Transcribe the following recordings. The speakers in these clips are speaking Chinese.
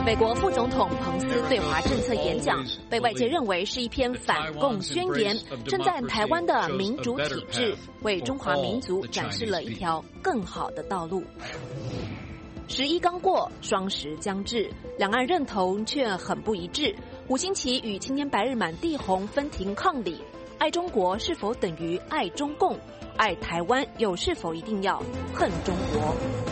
美国副总统彭斯对华政策演讲被外界认为是一篇反共宣言，称赞台湾的民主体制为中华民族展示了一条更好的道路。11刚过，双十将至，两岸认同却很不一致。5星旗与青天白日满地红分庭抗礼，爱中国是否等于爱中共？爱台湾又是否一定要恨中国？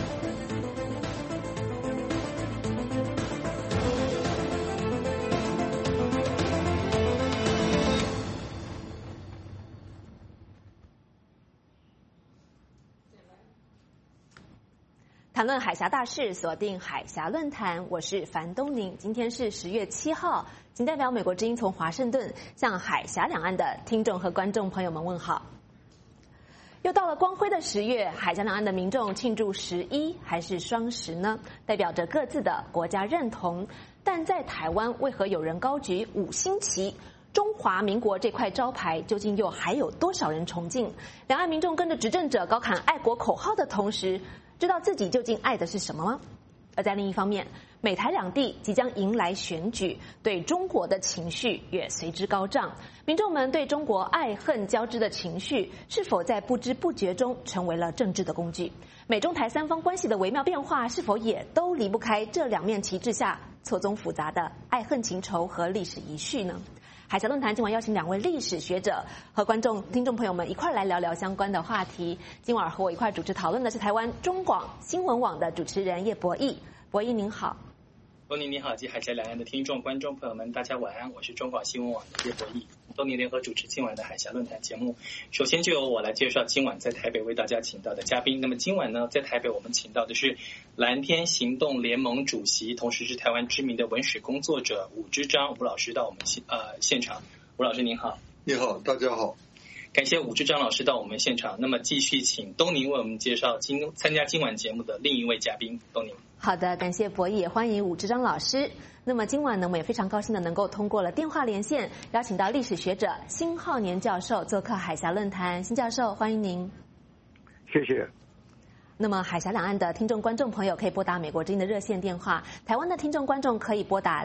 谈论海峡大事，锁定海峡论坛，我是樊东宁。今天是10月7号，仅代表美国之音从华盛顿向海峡两岸的听众和观众朋友们问好。又到了光辉的10月，海峡两岸的民众庆祝11还是双十呢？代表着各自的国家认同。但在台湾，为何有人高举5星旗？中华民国这块招牌究竟又还有多少人崇敬？两岸民众跟着执政者高喊爱国口号的同时，知道自己究竟爱的是什么吗？而在另一方面，美台两地即将迎来选举，对中国的情绪也随之高涨。民众们对中国爱恨交织的情绪，是否在不知不觉中成为了政治的工具？美中台三方关系的微妙变化，是否也都离不开这两面旗帜下错综复杂的爱恨情仇和历史遗绪呢？海峡论坛今晚邀请2位历史学者和观众、听众朋友们一块来聊聊相关的话题。今晚和我一块主持讨论的是台湾中广新闻网的主持人叶博弈。博弈您好。 东宁您好，及海峡两岸的听众、观众朋友们，大家晚安，我是中广新闻网的叶博弈。东宁联合主持今晚的海峡论坛节目。首先就由我来介绍今晚在台北为大家请到的嘉宾。那么今晚呢，在台北我们请到的是蓝天行动联盟主席，同时是台湾知名的文史工作者伍之章伍老师到我们现场。伍老师您好。 你好，大家好。 感谢伍之章老师到我们现场。那么继续请东宁为我们介绍参加今晚节目的另一位嘉宾。东宁。 好的，感谢博弈，也欢迎伍之章老师。那么今晚呢，我们也非常高兴的能够通过了电话连线，邀请到历史学者辛浩年教授做客海峡论坛。辛教授，欢迎您。 谢谢。 那么海峡两岸的听众观众朋友可以拨打美国之音的热线电话，台湾的听众观众可以拨打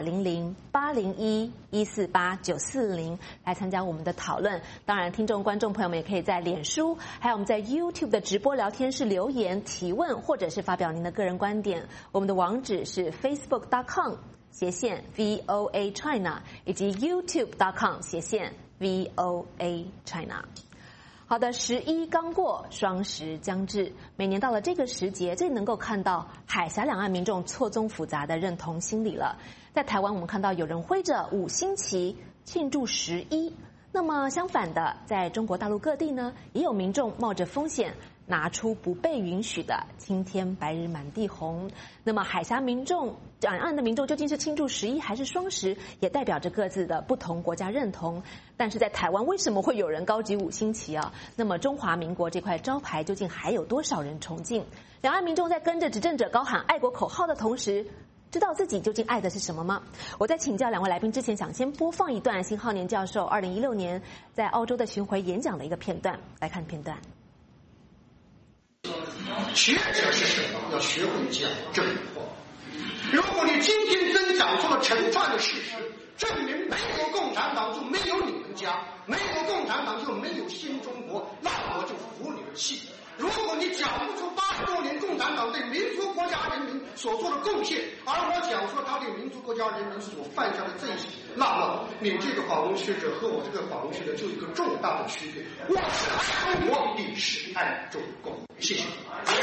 008011489440来参加我们的讨论。当然听众观众朋友们也可以在脸书还有我们在 YouTube 的直播聊天室留言提问，或者是发表您的个人观点。我们的网址是 facebook.com/VOA China 以及 youtube.com/VOA China。好的，11刚过，双十将至。每年到了这个时节，最能够看到海峡两岸民众错综复杂的认同心理了。在台湾，我们看到有人挥着5星旗庆祝11，那么相反的，在中国大陆各地呢，也有民众冒着风险拿出不被允许的青天白日满地红。那么海峡民众、两岸的民众究竟是庆祝11还是双十，也代表着各自的不同国家认同。但是在台湾，为什么会有人高举5星旗啊？那么中华民国这块招牌究竟还有多少人崇敬？两岸民众在跟着执政者高喊爱国口号的同时，知道自己究竟爱的是什么吗？我在请教2位来宾之前，想先播放一段辛浩年教授2016年在澳洲的巡回演讲的一个片段，来看片段。 学者是什么？要学会讲真话。如果你今天真讲出了成串的事实，证明没有共产党就没有你们家，没有共产党就没有新中国，那我就服你的气。如果你讲不出80多年共产党对民族国家人民所做的贡献，而我讲说他对民族国家人民所犯下的罪行，那么你这个访问学者和我这个访问学者就有一个重大的区别。我是爱中国，你是爱中共。谢谢。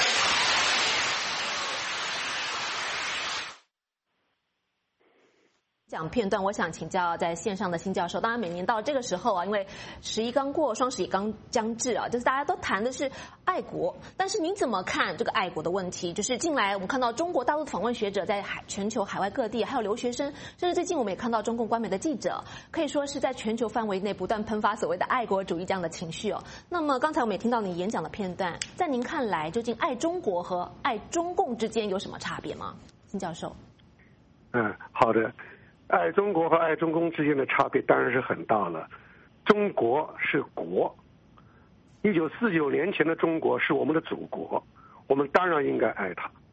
讲片段，我想请教在线上的辛教授。当然，每年到这个时候啊，因为11刚过，双十也刚将至啊，就是大家都谈的是爱国。但是您怎么看这个爱国的问题？就是近来我们看到中国大陆访问学者在全球海外各地，还有留学生，甚至最近我们也看到中共官媒的记者，可以说是在全球范围内不断喷发所谓的爱国主义这样的情绪哦。那么刚才我们也听到你演讲的片段，在您看来，究竟爱中国和爱中共之间有什么差别吗？辛教授。 好的。爱中国和爱中共之间的差别当然是很大了。中国是国，1949年前的中国是我们的祖国，我们当然应该爱它。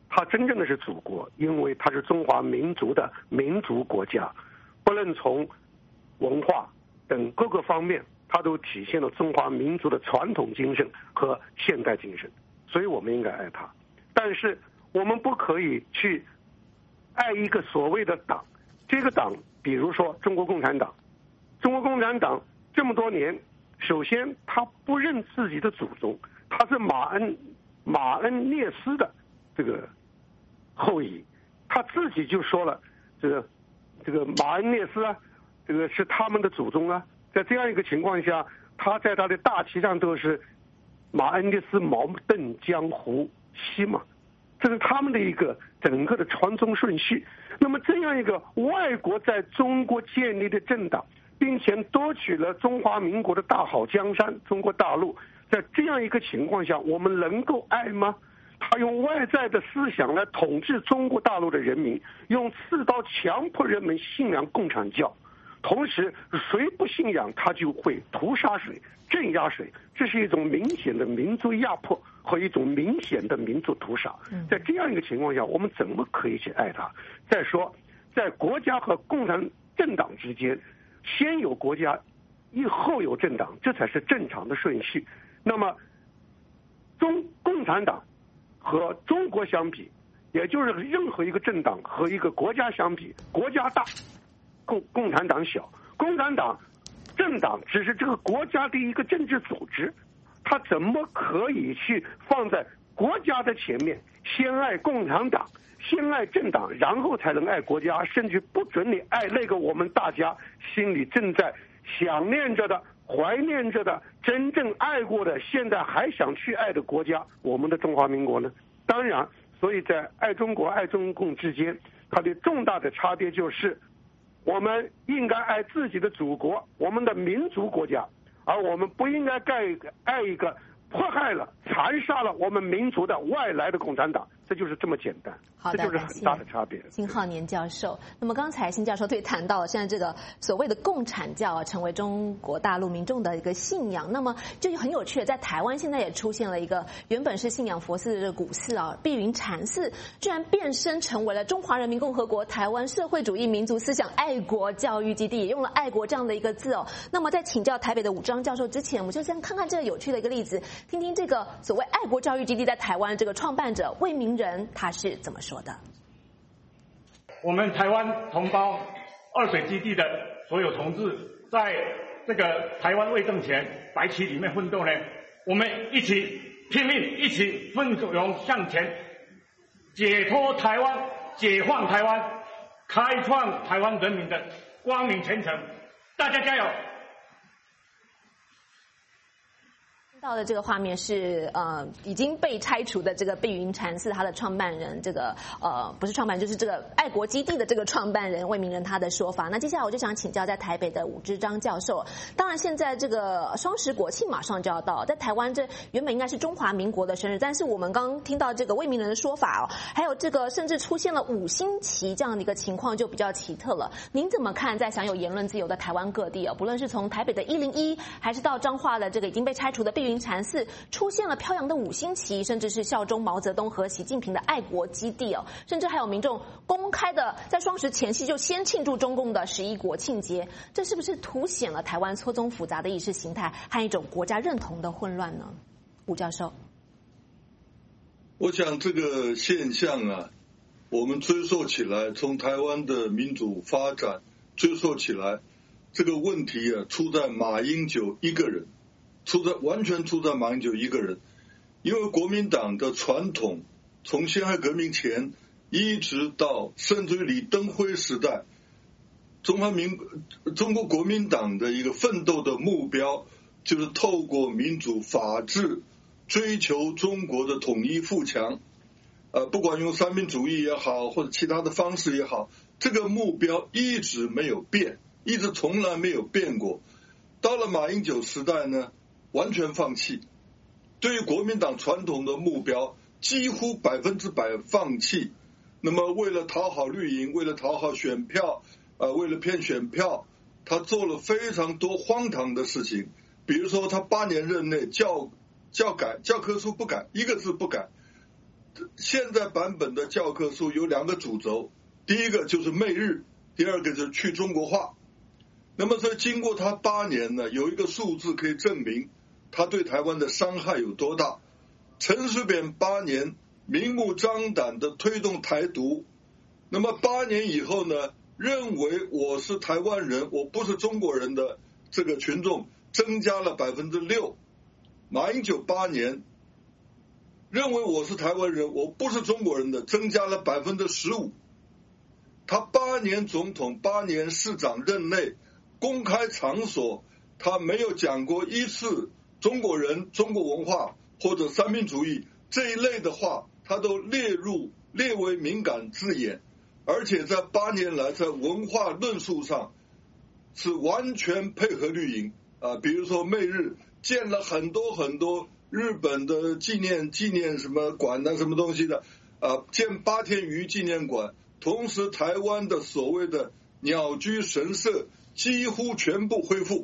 它真正的是祖国，因为它是中华民族的民族国家，不论从文化等各个方面，它都体现了中华民族的传统精神和现代精神，所以我们应该爱它。但是我们不可以去爱一个所谓的党，这个党比如说中国共产党，中国共产党这么多年，首先他不认自己的祖宗，他是马恩涅斯的这个后裔，他自己就说了，这个马恩涅斯啊，这个是他们的祖宗啊。在这样一个情况下，他在他的大旗上都是马恩涅斯、毛邓、江湖、西马，这是他们的一个整个的传宗顺序。那么这样一个外国在中国建立的政党，并且夺取了中华民国的大好江山中国大陆，在这样一个情况下，我们能够爱吗？他用外在的思想来统治中国大陆的人民，用刺刀强迫人们信仰共产教，同时谁不信仰他就会屠杀谁、镇压谁，这是一种明显的民族压迫和一种明显的民族屠杀。在这样一个情况下，我们怎么可以去爱他？再说，在国家和共产政党之间，先有国家，后有政党，这才是正常的顺序。那么，共产党和中国相比，也就是任何一个政党和一个国家相比，国家大，共产党小。共产党政党只是这个国家的一个政治组织，它怎么可以去放在国家的前面，先爱共产党，先爱政党，然后才能爱国家，甚至不准你爱那个我们大家心里正在想念着的、怀念着的、真正爱过的，现在还想去爱的国家，我们的中华民国呢？当然，所以在爱中国、爱中共之间，它的重大的差别就是，我们应该爱自己的祖国，我们的民族国家，而我们不应该爱一个迫害了、残杀了我们民族的外来的共产党，这就是这么简单。 好的， 这就是很大的差别。 辛浩年教授，那么刚才辛教授对谈到了现在这个所谓的共产教啊，成为中国大陆民众的一个信仰。那么就很有趣的，在台湾现在也出现了一个原本是信仰佛寺的这个古寺啊，碧云禅寺，居然变身成为了中华人民共和国台湾社会主义民族思想爱国教育基地，也用了爱国这样的一个字哦。那么在请教台北的武章教授之前，我们就先看看这个有趣的一个例子，听听这个所谓爱国教育基地在台湾这个创办者魏明仁他是怎么说的。 我们台湾同胞二水基地的所有同志，在这个台湾为政前白旗里面奋斗呢，我们一起拼命，一起奋勇向前，解脱台湾，解放台湾，开创台湾人民的光明前程，大家加油！ 到的这个画面是已经被拆除的这个碧云禅寺，它的创办人这个不是创办人，就是这个爱国基地的这个创办人魏明仁他的说法。那接下来我就想请教在台北的武之章教授，当然现在这个双十国庆马上就要到，在台湾这原本应该是中华民国的生日，但是我们刚听到这个魏明仁的说法哦，还有这个甚至出现了5星旗这样的一个情况就比较奇特了。您怎么看在享有言论自由的台湾各地哦，不论是从台北的101，还是到彰化的这个已经被拆除的碧云禅寺，出现了飘扬的5星旗，甚至是效忠毛泽东和习近平的爱国基地哦，甚至还有民众公开的在双十前夕就先庆祝中共的11国庆节，这是不是凸显了台湾错综复杂的意识形态和一种国家认同的混乱呢？吴教授， 我想这个现象啊，我们追溯起来，从台湾的民主发展追溯起来，这个问题啊，出在马英九一个人。完全出在马英九一个人，因为国民党的传统从辛亥革命前一直到甚至于李登辉时代，中国国民党的一个奋斗的目标就是透过民主法治追求中国的统一富强，不管用三民主义也好或者其他的方式也好，这个目标一直没有变，一直从来没有变过。到了马英九时代呢，完全放弃，对于国民党传统的目标几乎100%放弃。那么为了讨好绿营，为了讨好选票，为了骗选票，他做了非常多荒唐的事情。比如说他8年任内教科书不改，一个字不改， 现在版本的教科书有2个主轴，第一个就是媚日，第二个就是去中国化。那么所以经过他8年呢，有一个数字可以证明他对台湾的伤害有多大。陈水扁8年明目张胆的推动台独，那么8年以后呢，认为我是台湾人，我不是中国人的这个群众增加了6%。马英九8年认为我是台湾人，我不是中国人的增加了15%。他8年总统8年市长任内，公开场所他没有讲过一次中国人、中国文化或者三民主义这一类的话，他都列为敏感字眼，而且在8年来在文化论述上是完全配合绿营啊，比如说媚日建了很多日本的纪念什么馆啊，什么东西的啊，建8天鱼纪念馆，同时台湾的所谓的鸟居神社几乎全部恢复。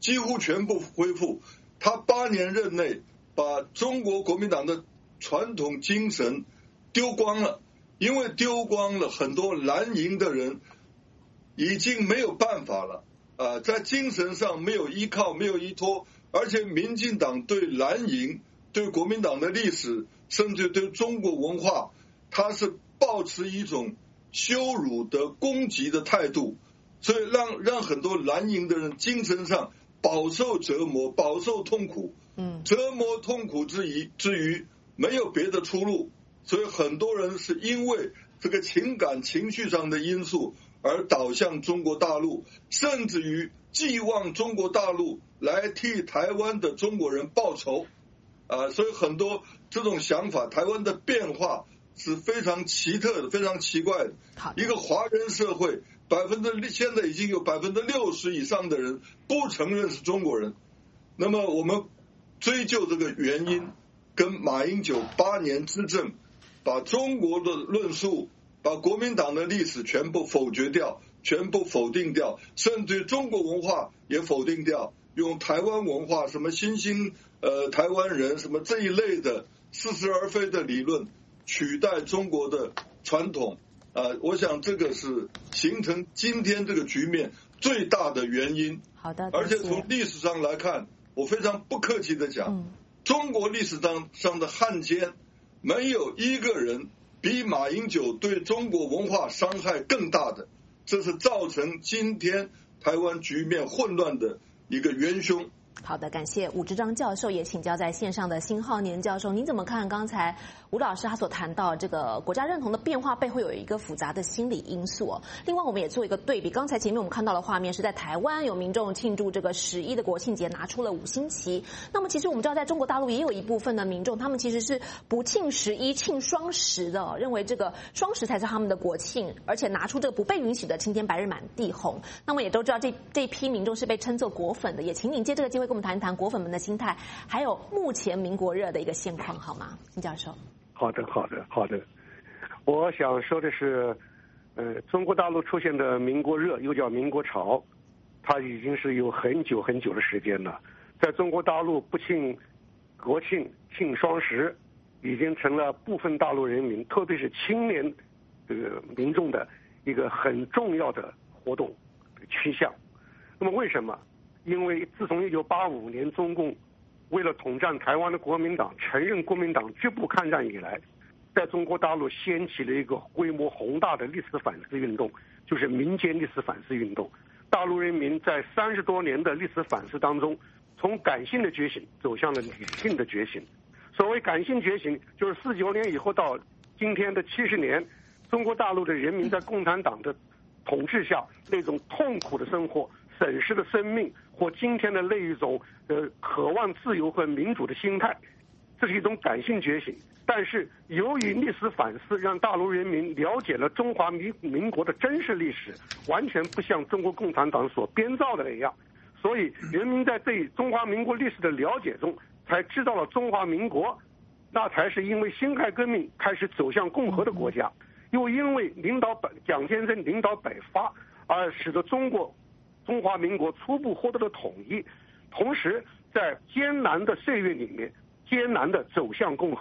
他8年任内把中国国民党的传统精神丢光了，因为丢光了，很多蓝营的人已经没有办法了在精神上没有依靠，没有依托，而且民进党对蓝营、对国民党的历史，甚至对中国文化，他是抱持一种羞辱的攻击的态度，所以让很多蓝营的人精神上饱受折磨，饱受痛苦。折磨痛苦之余没有别的出路，所以很多人是因为这个情感情绪上的因素而导向中国大陆，甚至于寄望中国大陆来替台湾的中国人报仇所以很多这种想法，台湾的变化是非常奇特的，非常奇怪的。一个华人社会现在已经有60%以上的人不承认是中国人。那么我们追究这个原因，跟马英九8年执政，把中国的论述，把国民党的历史全部否决掉，全部否定掉，甚至中国文化也否定掉，用台湾文化什么新兴台湾人什么这一类的似是而非的理论取代中国的传统我想这个是形成今天这个局面最大的原因。 好的， 而且从历史上来看，我非常不客气的讲，中国历史上的汉奸没有一个人比马英九对中国文化伤害更大的，这是造成今天台湾局面混乱的一个元凶。 好的，感谢伍志章教授，也请教在线上的辛浩年教授，您怎么看刚才吴老师他所谈到这个国家认同的变化背后有一个复杂的心理因素另外我们也做一个对比，刚才前面我们看到的画面是在台湾有民众庆祝这个11的国庆节，拿出了5星旗。那么其实我们知道在中国大陆也有一部分的民众，他们其实是不庆11庆双10的认为这个双10才是他们的国庆，而且拿出这个不被允许的青天白日满地红。那么也都知道这一批民众是被称作果粉的，也请您借这个机会跟我们谈一谈果粉们的心态，还有目前民国热的一个现况，好吗？金教授。 好的。我想说的是，中国大陆出现的民国热，又叫民国潮，它已经是有很久的时间了。在中国大陆不庆国庆、庆双10，已经成了部分大陆人民，特别是青年民众的一个很重要的活动趋向。那么为什么？因为自从1985年中共为了统战台湾的国民党承认国民党绝不抗战以来，在中国大陆掀起了一个规模宏大的历史反思运动，就是民间历史反思运动。大陆人民在30多年的历史反思当中，从感性的觉醒走向了理性的觉醒。所谓感性觉醒，就是49年以后到今天的70年，中国大陆的人民在共产党的统治下那种痛苦的生活、损失的生命，或今天的那一种渴望自由和民主的心态，这是一种感性觉醒。但是由于历史反思，让大陆人民了解了中华民国的真实历史，完全不像中国共产党所编造的那样，所以人民在对中华民国历史的了解中，才知道了中华民国那才是因为辛亥革命开始走向共和的国家，又因为蒋先生领导北伐而使得中华民国初步获得了统一，同时在艰难的岁月里面艰难的走向共和，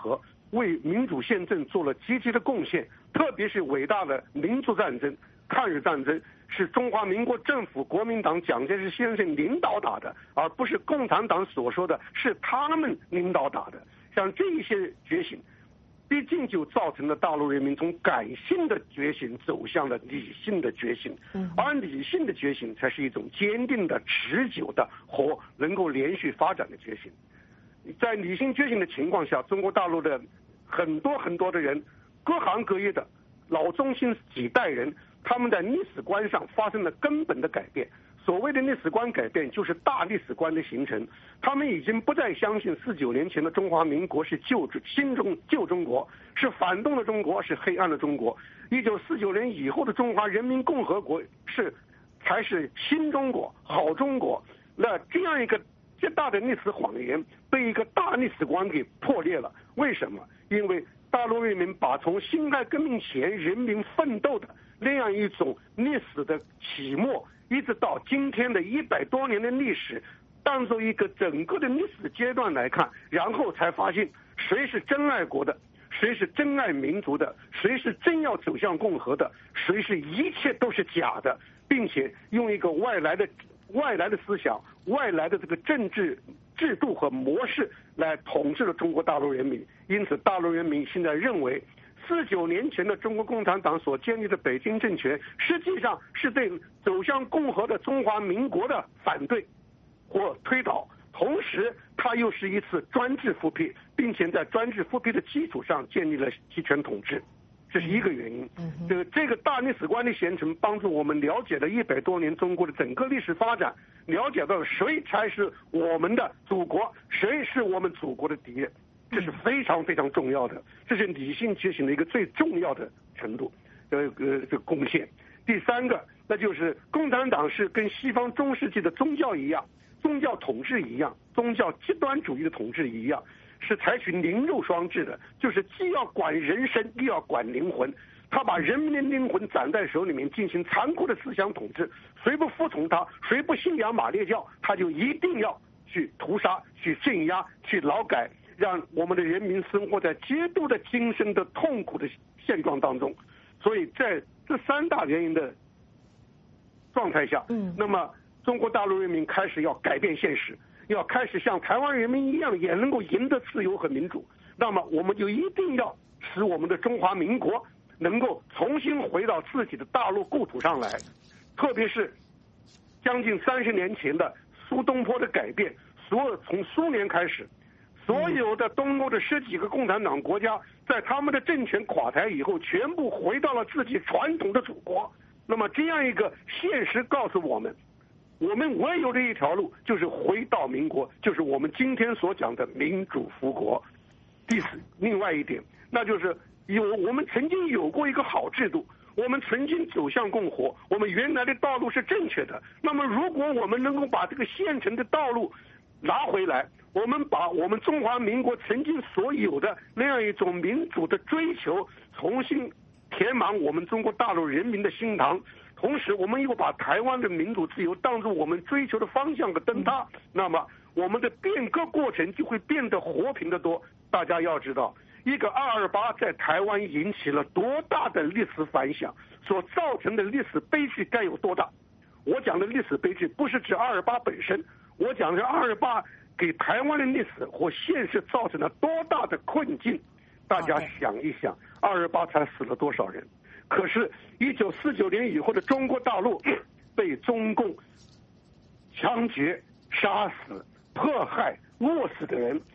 为民主宪政做了积极的贡献，特别是伟大的民族战争、抗日战争是中华民国政府国民党蒋介石先生领导打的，而不是共产党所说的是他们领导打的。像这一些觉醒，毕竟就造成了大陆人民从感性的觉醒走向了理性的觉醒，而理性的觉醒才是一种坚定的、持久的和能够连续发展的觉醒。在理性觉醒的情况下，中国大陆的很多的人，各行各业的老中青几代人，他们在历史观上发生了根本的改变。所谓的历史观改变，就是大历史观的形成。他们已经不再相信49年前的中华民国是旧中国，是反动的中国，是黑暗的中国。1949年以后的中华人民共和国才是新中国、好中国。那这样一个极大的历史谎言被一个大历史观给破裂了。为什么？因为大陆人民把从辛亥革命前人民奋斗的那样一种历史的起末，一直到今天的100多年的历史，当做一个整个的历史阶段来看，然后才发现谁是真爱国的，谁是真爱民族的，谁是真要走向共和的，谁是一切都是假的，并且用一个外来的思想、外来的这个政治制度和模式来统治了中国大陆人民。因此，大陆人民现在认为，49年前的中国共产党所建立的北京政权，实际上是对走向共和的中华民国的反对或推倒，同时它又是一次专制复辟，并且在专制复辟的基础上建立了集权统治。这是一个原因。这个大历史观的形成，帮助我们了解了100多年中国的整个历史发展，了解到谁才是我们的祖国，谁是我们祖国的敌人。这是非常非常重要的，这是理性觉醒的一个最重要的程度，贡献。第三个，那就是共产党是跟西方中世纪的宗教一样，宗教统治一样，宗教极端主义的统治一样，是采取灵肉双制的，就是既要管人生，又要管灵魂。他把人民的灵魂攒在手里面，进行残酷的思想统治。谁不服从他，谁不信仰马列教，他就一定要去屠杀、去镇压、去劳改，让我们的人民生活在极度的精神的痛苦的现状当中。所以在这3大原因的状态下，那么中国大陆人民开始要改变现实，要开始像台湾人民一样，也能够赢得自由和民主。那么我们就一定要使我们的中华民国能够重新回到自己的大陆故土上来，特别是将近30年前的苏东坡的改变，从苏联开始，所有的东欧的10几个共产党国家，在他们的政权垮台以后，全部回到了自己传统的祖国。那么这样一个现实告诉我们，我们唯有的一条路就是回到民国，就是我们今天所讲的民主复国。另外一点，那就是我们曾经有过一个好制度，我们曾经走向共和，我们原来的道路是正确的。那么如果我们能够把这个现成的道路拿回来，我们把我们中华民国曾经所有的那样一种民主的追求重新填满我们中国大陆人民的心膛，同时我们又把台湾的民主自由当作我们追求的方向和灯塔，那么我们的变革过程就会变得和平得多。大家要知道，一个228在台湾引起了多大的历史反响，所造成的历史悲剧该有多大。我讲的历史悲剧不是指228本身，我讲的228给台湾的历史或现实造成了多大的困境。大家想一想，228才死了多少人？可是1949年以后的中国大陆被中共枪决、杀死、迫害、饿死的人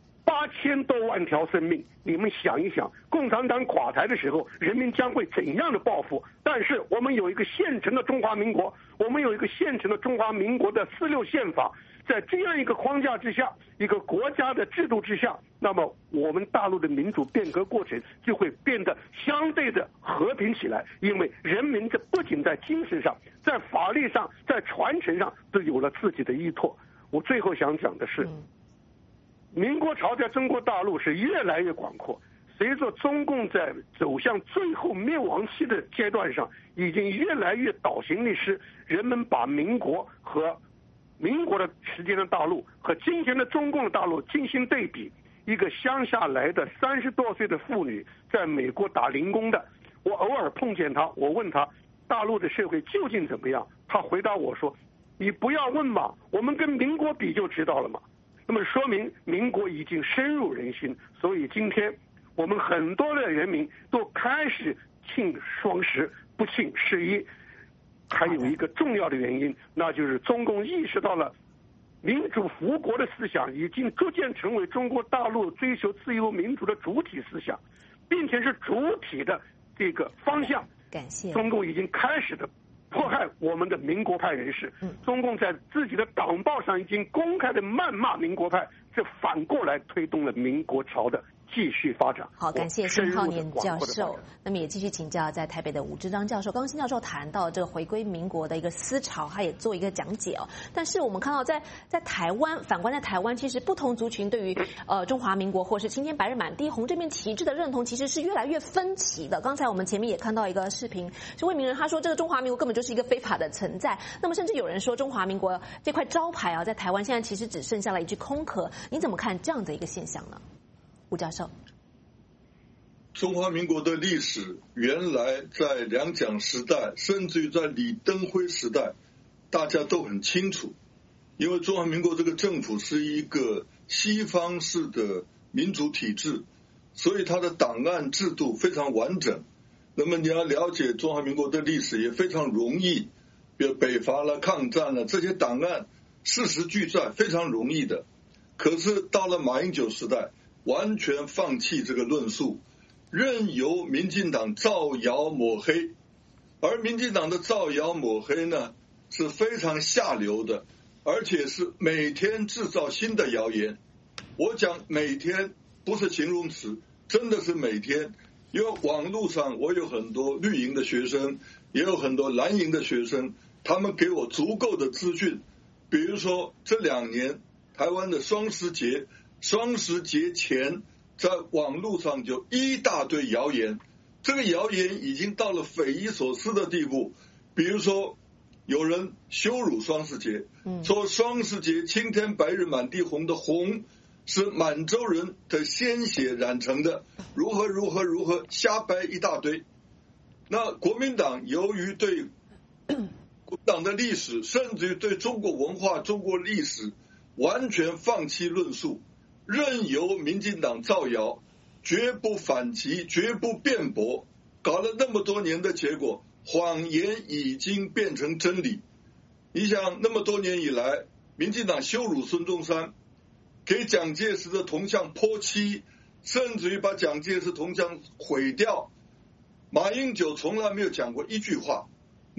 8000多万条生命，你们想一想，共产党垮台的时候，人民将会怎样的报复？但是我们有一个现成的中华民国，我们有一个现成的中华民国的46宪法，在这样一个框架之下，一个国家的制度之下，那么我们大陆的民主变革过程就会变得相对的和平起来，因为人民这不仅在精神上，在法律上，在传承上都有了自己的依托。我最后想讲的是，民国朝在中国大陆是越来越广阔，随着中共在走向最后灭亡期的阶段上，已经越来越倒行逆施，人们把民国的时间的大陆和今天的中共的大陆进行对比， 一个乡下来的30多岁的妇女，在美国打零工的。我偶尔碰见她，我问她大陆的社会究竟怎么样，她回答我说：“你不要问嘛，我们跟民国比就知道了嘛。”那么说明民国已经深入人心，所以今天我们很多的人民都开始庆双十，不庆11。还有一个重要的原因，那就是中共意识到了民主复国的思想已经逐渐成为中国大陆追求自由民主的主体思想，并且是主体的这个方向。 感谢。 中共已经开始的迫害我们的民国派人士，中共在自己的党报上已经公开的谩骂民国派，这反过来推动了民国潮的继续发展。 好，感谢辛浩年教授。那么也继续请教在台北的吴志章教授。刚刚辛教授谈到这个回归民国的一个思潮，他也做一个讲解哦。但是我们看到在台湾，反观在台湾，其实不同族群对于中华民国或是青天白日满地红这面旗帜的认同，其实是越来越分歧的。刚才我们前面也看到一个视频，是魏明仁他说这个中华民国根本就是一个非法的存在。那么甚至有人说中华民国这块招牌啊，在台湾现在其实只剩下了一具空壳。你怎么看这样的一个现象呢？吴教授， 中华民国的历史原来在两蒋时代，甚至于在李登辉时代，大家都很清楚。因为中华民国这个政府是一个西方式的民主体制，所以它的档案制度非常完整。那么你要了解中华民国的历史也非常容易，比如北伐了、抗战了，这些档案事实俱在，非常容易的。可是到了马英九时代，完全放弃这个论述，任由民进党造谣抹黑。而民进党的造谣抹黑呢，是非常下流的，而且是每天制造新的谣言。我讲每天不是形容词，真的是每天。因为网络上我有很多绿营的学生，也有很多蓝营的学生，他们给我足够的资讯。比如说这2年台湾的双十节前，在网络上就一大堆谣言，这个谣言已经到了匪夷所思的地步。比如说有人羞辱双十节，说双十节青天白日满地红的红是满洲人的鲜血染成的，如何，瞎掰一大堆。那国民党由于对国民党的历史，甚至于对中国文化、中国历史完全放弃论述，任由民进党造谣，绝不反击，绝不辩驳，搞了那么多年的结果，谎言已经变成真理。你想那么多年以来，民进党羞辱孙中山，给蒋介石的铜像泼漆，甚至于把蒋介石铜像毁掉。马英九从来没有讲过一句话，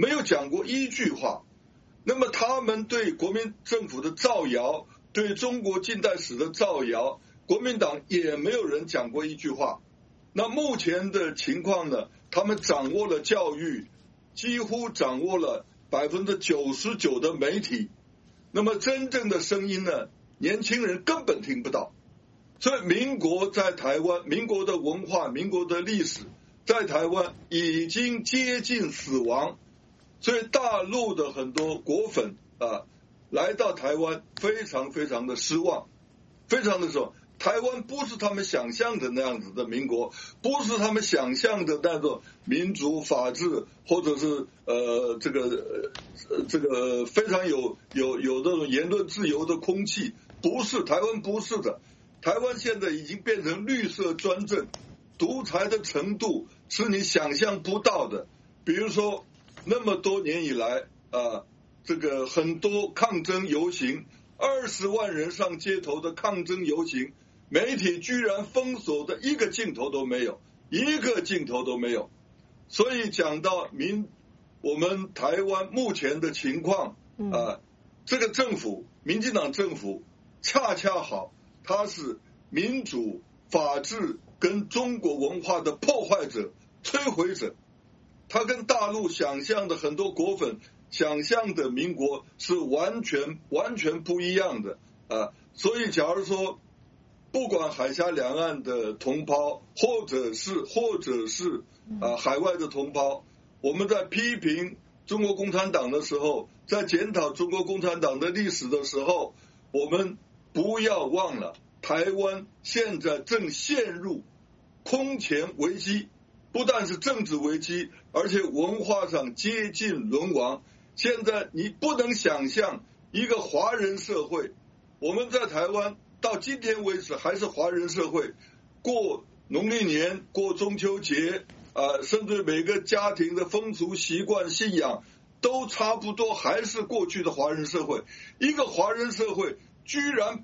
那么他们对国民政府的造谣，对中国近代史的造谣，国民党也没有人讲过一句话。那目前的情况呢，他们掌握了教育，几乎掌握了99%的媒体，那么真正的声音呢，年轻人根本听不到。所以民国在台湾，民国的文化，民国的历史在台湾已经接近死亡。所以大陆的很多国粉来到台湾非常的失望，非常的失望。台湾不是他们想象的那样子的民国，不是他们想象的那种民主法治，或者是这个非常有那种言论自由的空气，不是，台湾不是的。台湾现在已经变成绿色专政，独裁的程度是你想象不到的。比如说那么多年以来这个很多抗争游行，20万人上街头的抗争游行，媒体居然封锁的一个镜头都没有。所以讲到我们台湾目前的情况这个政府，民进党政府恰恰好，它是民主法治跟中国文化的破坏者、摧毁者。他跟大陆想象的很多国粉想象的民国是完全不一样的所以假如说不管海峡两岸的同胞，或者是海外的同胞，我们在批评中国共产党的时候，在检讨中国共产党的历史的时候，我们不要忘了台湾现在正陷入空前危机，不但是政治危机，而且文化上接近沦亡。现在你不能想象一个华人社会，我们在台湾到今天为止还是华人社会，过农历年、过中秋节，甚至每个家庭的风俗习惯、信仰都差不多，还是过去的华人社会。一个华人社会居然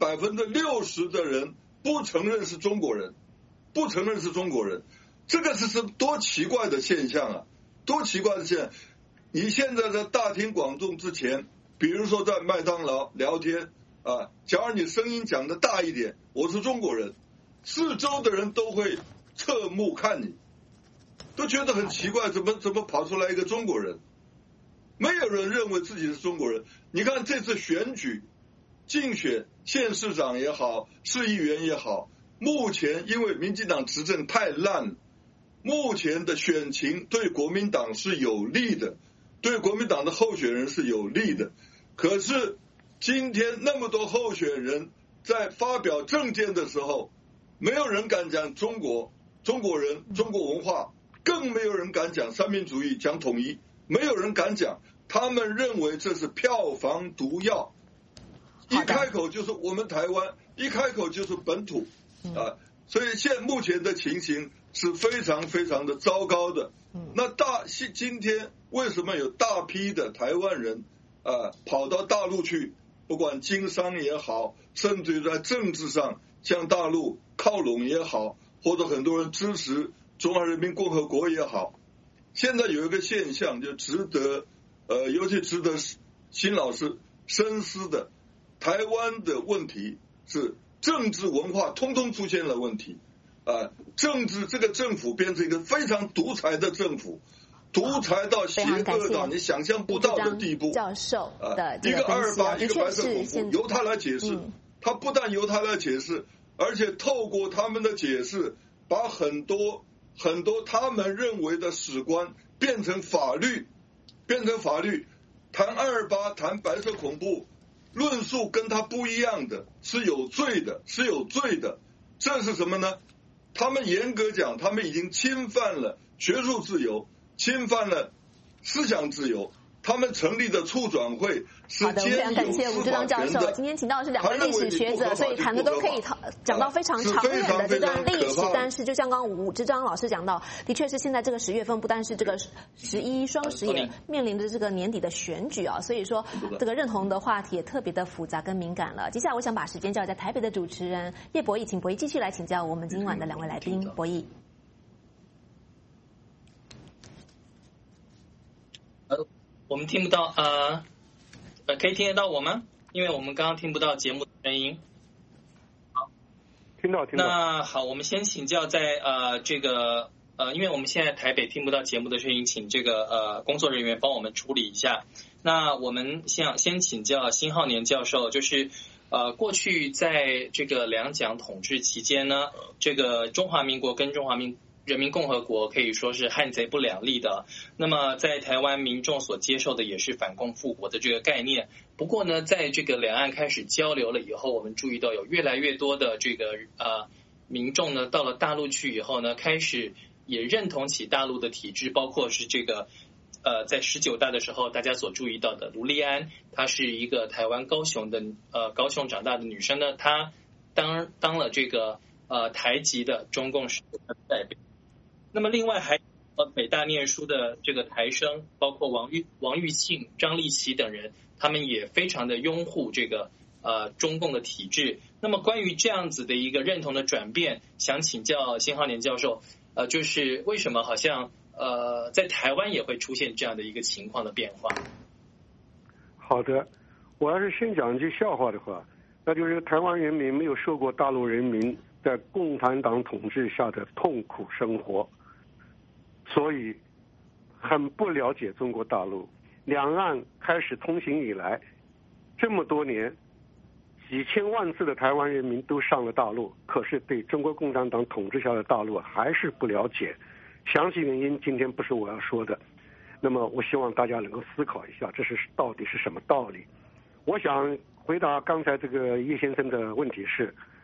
60%的人不承认是中国人，不承认是中国人，这个是多奇怪的现象啊！多奇怪的现象！你现在在大庭广众之前，比如说在麦当劳聊天假如你声音讲得大一点，我是中国人，四周的人都会侧目看你，都觉得很奇怪，怎么跑出来一个中国人？没有人认为自己是中国人。你看这次选举竞选县市长也好，市议员也好，目前因为民进党执政太烂了，目前的选情对国民党是有利的，对国民党的候选人是有利的。可是今天那么多候选人在发表政见的时候，没有人敢讲中国人、中国文化，更没有人敢讲三民主义、讲统一，没有人敢讲。他们认为这是票房毒药，一开口就是我们台湾，一开口就是本土所以目前的情形是非常非常的糟糕的。那今天为什么有大批的台湾人跑到大陆去，不管经商也好，甚至于在政治上向大陆靠拢也好，或者很多人支持中华人民共和国也好，现在有一个现象就值得尤其值得辛老师深思的，台湾的问题是政治文化通通出现了问题政治这个政府变成一个非常独裁的政府，独裁到邪恶到你想象不到的地步。 教授的一个228，一个白色恐怖，由他来解释。他不但由他来解释，而且透过他们的解释，把很多他们认为的史观变成法律。谈228，谈白色恐怖，论述跟他不一样的，是有罪的。这是什么呢？他们严格讲，他们已经侵犯了学术自由，侵犯了思想自由。他们成立的促转会是兼有司法权的。好的，我非常感谢吴志章教授。今天请到的是2位历史学者，所以谈的都可以讲到非常长远的这段历史。但是就像刚刚吴志章老师讲到，的确是现在这个10月份，不但是这个11双十也面临着这个年底的选举所以说这个认同的话题也特别的复杂跟敏感了。接下来我想把时间交在台北的主持人叶博弈，请博弈继续来请教我们今晚的2位来宾。博弈。 我们听不到可以听得到我吗？因为我们刚刚听不到节目的声音。好， 听到。 那好，我们先请教在这个因为我们现在台北听不到节目的声音，请这个工作人员帮我们处理一下。那我们先请教辛浩年教授，就是过去在这个2蒋统治期间呢，这个中华民国跟中华人民共和国可以说是汉贼不两立的。那么在台湾民众所接受的也是反共复国的这个概念。不过呢，在这个两岸开始交流了以后，我们注意到有越来越多的这个民众呢，到了大陆去以后呢，开始也认同起大陆的体制，包括是这个在19大的时候大家所注意到的卢丽安，她是一个台湾高雄长大的女生呢，她当了这个台籍的中共实的代表。那么另外还北大念书的这个台生，包括王玉庆、张立奇等人，他们也非常的拥护这个中共的体制。那么关于这样子的一个认同的转变，想请教辛浩年教授，就是为什么好像在台湾也会出现这样的一个情况的变化？ 好的，我要是先讲一句笑话的话，那就是台湾人民没有受过大陆人民在共产党统治下的痛苦生活，所以很不了解中国大陆。两岸开始通行以来，这么多年，几千万次的台湾人民都上了大陆，可是对中国共产党统治下的大陆还是不了解。详细原因今天不是我要说的，那么我希望大家能够思考一下，这是到底是什么道理。我想回答刚才这个叶先生的问题是，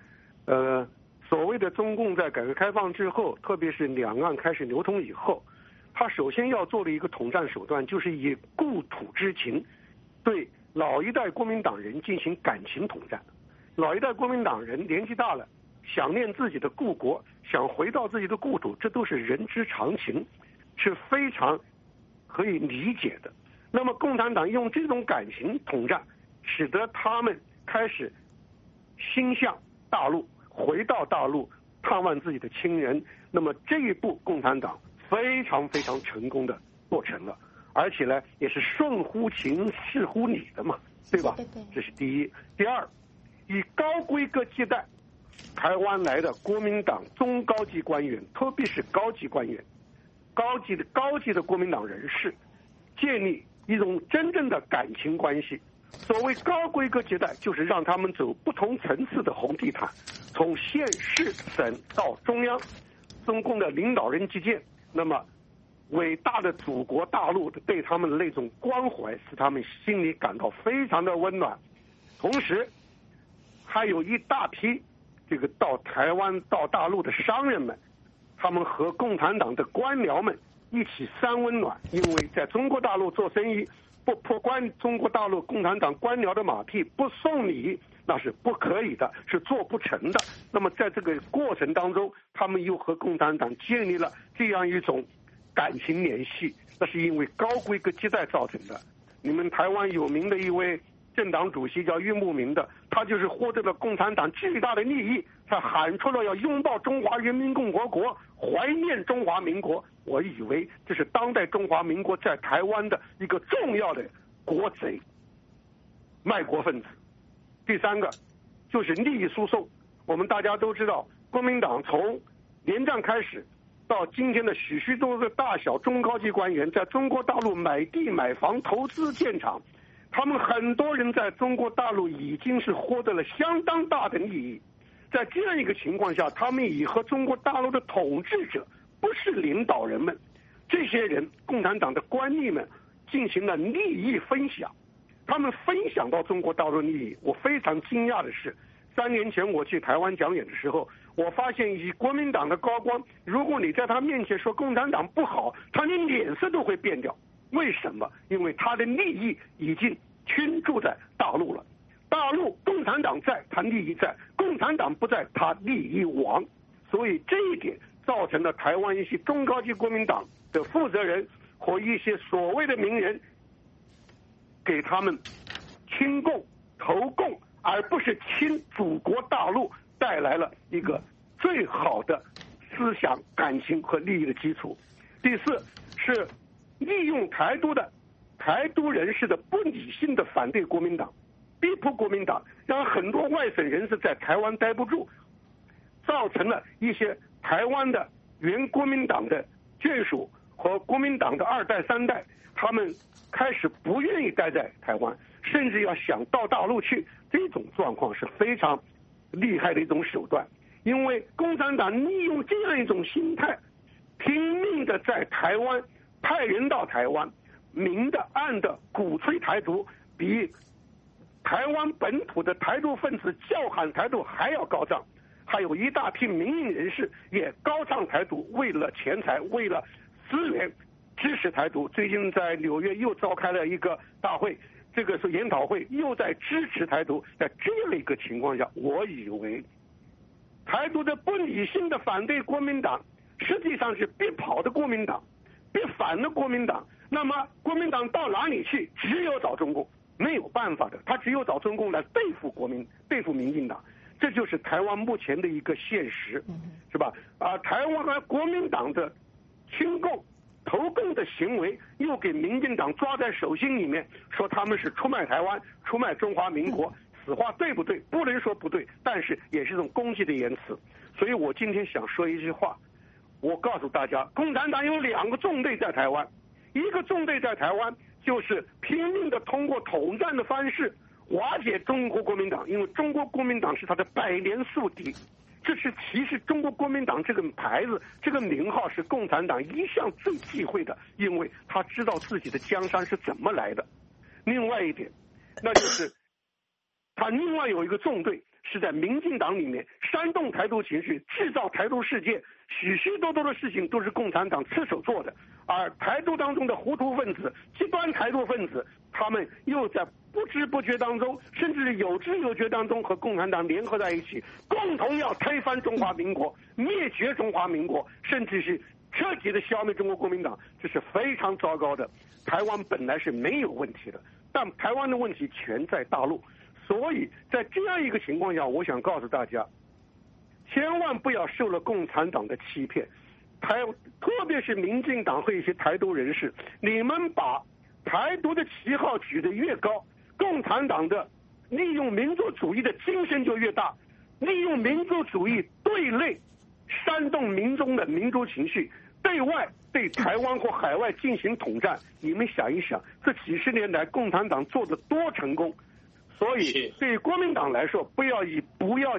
所谓的中共在改革开放之后，特别是两岸开始流通以后，他首先要做的一个统战手段，就是以故土之情对老一代国民党人进行感情统战。老一代国民党人年纪大了，想念自己的故国，想回到自己的故土，这都是人之常情，是非常可以理解的。那么共产党用这种感情统战，使得他们开始心向大陆，回到大陆探望自己的亲人。那么这一步共产党非常非常成功的做成了，而且呢也是顺乎情事乎理的嘛，对吧？这是第一。第二，以高规格接待台湾来的国民党中高级官员，特别是高级官员、高级的国民党人士，建立一种真正的感情关系。所谓高规格接待，就是让他们走不同层次的红地毯，从县市省到中央，中共的领导人之间，那么伟大的祖国大陆对他们的那种关怀，使他们心里感到非常的温暖。同时还有一大批这个到台湾到大陆的商人们，他们和共产党的官僚们一起三温暖。因为在中国大陆做生意，不破中国大陆共产党官僚的马屁，不送礼，那是不可以的，是做不成的。那么在这个过程当中，他们又和共产党建立了这样一种感情联系，那是因为高规格接待造成的。你们台湾有名的一位政党主席叫郁慕明的，他就是获得了共产党巨大的利益，他喊出了要拥抱中华人民共和国，怀念中华民国。我以为这是当代中华民国在台湾的一个重要的国贼、卖国分子。第三个就是利益输送。我们大家都知道，国民党从连战开始到今天的许许多多的大小中高级官员，在中国大陆买地买房、投资建厂，他们很多人在中国大陆已经是获得了相当大的利益。在这样一个情况下，他们以和中国大陆的统治者，不是领导人们，这些人共产党的官吏们进行了利益分享，他们分享到中国大陆利益。我非常惊讶的是，3年前我去台湾讲演的时候，我发现以国民党的高官，如果你在他面前说共产党不好，他连脸色都会变掉。为什么？因为他的利益已经倾注在大陆了。大陆共产党在，他利益在；共产党不在，他利益亡。所以这一点造成了台湾一些中高级国民党的负责人和一些所谓的名人，给他们亲共投共，而不是亲祖国大陆，带来了一个最好的思想感情和利益的基础。第四是利用台独人士的不理性的反对国民党，逼迫国民党，让很多外省人士在台湾待不住，造成了一些台湾的原国民党的眷属和国民党的2代3代，他们开始不愿意待在台湾，甚至要想到大陆去。这种状况是非常厉害的一种手段，因为共产党利用这样一种心态，拼命的在台湾派人到台湾，明的暗的鼓吹台独，比台湾本土的台独分子叫喊台独还要高涨。还有一大批民营人士也高唱台独，为了钱财，为了资源支持台独。最近在纽约又召开了一个大会，这个是研讨会，又在支持台独。在这样一个情况下，我以为台独的不理性的反对国民党，实际上是逼跑的国民党，逼反的国民党。那么国民党到哪里去？只有找中共，没有办法的，他只有找中共来对付民进党。这就是台湾目前的一个现实，是吧？台湾和国民党的亲共、投共的行为，又给民进党抓在手心里面，说他们是出卖台湾、出卖中华民国。此话对不对？不能说不对，但是也是一种攻击的言辞。所以我今天想说一句话，我告诉大家，共产党有2个纵队在台湾，一个纵队在台湾就是拼命的通过统战的方式瓦解中国国民党，因为中国国民党是他的百年宿敌。这是其实中国国民党这个牌子、这个名号是共产党一向最忌讳的，因为他知道自己的江山是怎么来的。另外一点，那就是他另外有一个纵队是在民进党里面煽动台独情绪，制造台独事件，许许多多的事情都是共产党吃手做的。而台独当中的糊涂分子、极端台独分子，他们又在不知不觉当中，甚至是有知有觉当中和共产党联合在一起，共同要推翻中华民国，灭绝中华民国，甚至是彻底的消灭中国国民党，这是非常糟糕的。台湾本来是没有问题的，但台湾的问题全在大陆。所以在这样一个情况下，我想告诉大家，千万不要受了共产党的欺骗。特别是民进党和一些台独人士，你们把台独的旗号举得越高，共产党的利用民族主义的精神就越大，利用民族主义对内煽动民众的民族情绪，对外对台湾或海外进行统战。你们想一想，这几十年来共产党做得多成功。所以对国民党来说，不要以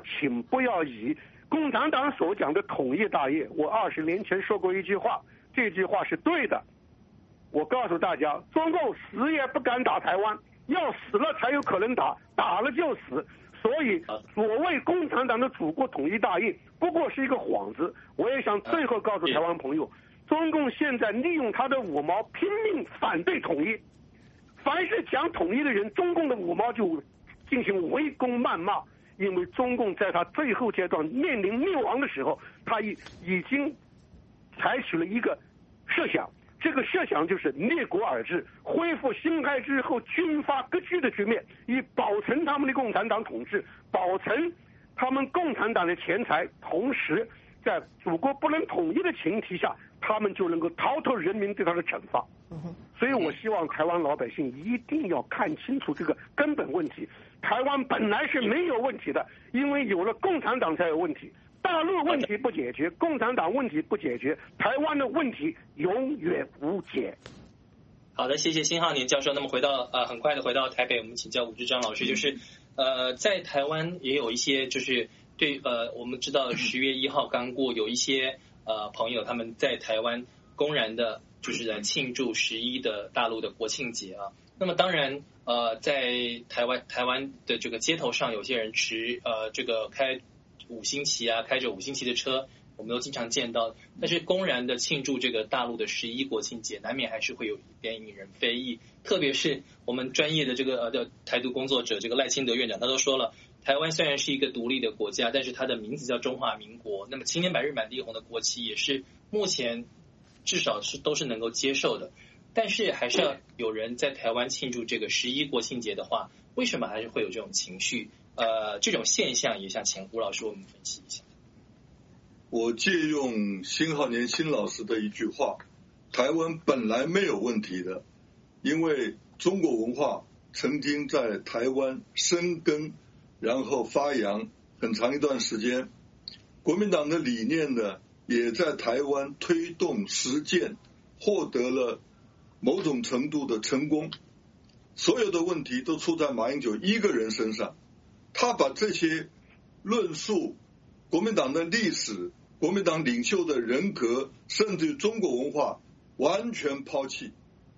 共产党所讲的统一大业。我20年前说过一句话，这句话是对的。我告诉大家，中共死也不敢打台湾，要死了才有可能打，打了就死。所以所谓共产党的祖国统一大业不过是一个幌子。我也想最后告诉台湾朋友，中共现在利用他的5毛拼命反对统一，凡是讲统一的人，中共的5毛就进行围攻谩骂。因为中共在他最后阶段面临灭亡的时候，他已经采取了一个设想，这个设想就是灭国而治，恢复辛亥之后军阀割据的局面，以保存他们的共产党统治，保存他们共产党的钱财，同时在祖国不能统一的前提下，他们就能够逃脱人民对他的惩罚。所以我希望台湾老百姓一定要看清楚这个根本问题。台湾本来是没有问题的，因为有了共产党才有问题。大陆问题不解决，共产党问题不解决，台湾的问题永远无解。 好的，谢谢辛浩年教授。那么很快的回到台北，我们请教伍志章老师，就是在台湾也有一些就是我们知道10月1号刚过，有一些朋友他们在台湾公然的就是来庆祝11的大陆的国庆节啊。那么当然在台湾的这个街头上，有些人这个开5星旗啊，开着5星旗的车，我们都经常见到。但是公然的庆祝这个大陆的11国庆节，难免还是会有一点引人非议。特别是我们专业的这个台独工作者这个赖清德院长，他都说了，台湾虽然是一个独立的国家，但是它的名字叫中华民国。那么青天白日满地红的国旗也是目前至少都是能够接受的。但是还是要有人在台湾庆祝这个11国庆节的话，为什么还是会有这种情绪？这种现象也想请吴老师我们分析一下。 我借用辛浩年辛老师的一句话，台湾本来没有问题的，因为中国文化曾经在台湾生根，然后发扬很长一段时间，国民党的理念呢也在台湾推动实践，获得了某种程度的成功。所有的问题都出在马英九一个人身上，他把这些论述国民党的历史、国民党领袖的人格，甚至中国文化完全抛弃，